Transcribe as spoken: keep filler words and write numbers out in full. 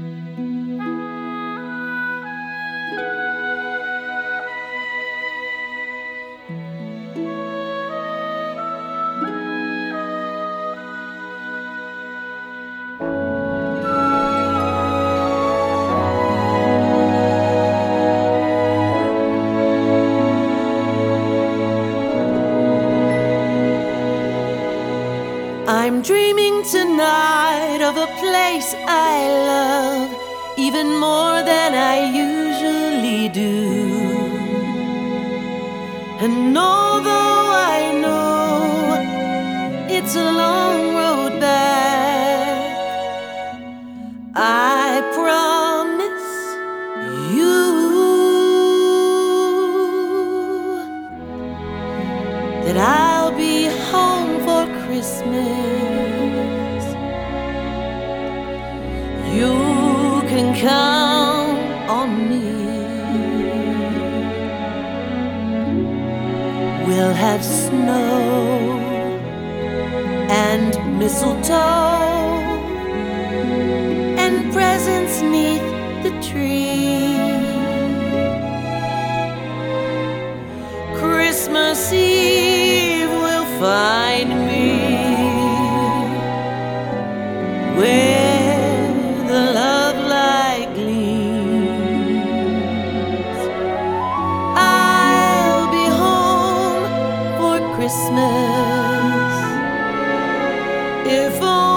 I'm dreaming tonight of a place I love even more than I usually do. And although I know it's a long road back, I promise you that I'll be home for Christmas. You can count on me. We'll have snow and mistletoe and presents 'neath the tree. Christmas Eve will find me where the love light gleams. I'll be home for Christmas if only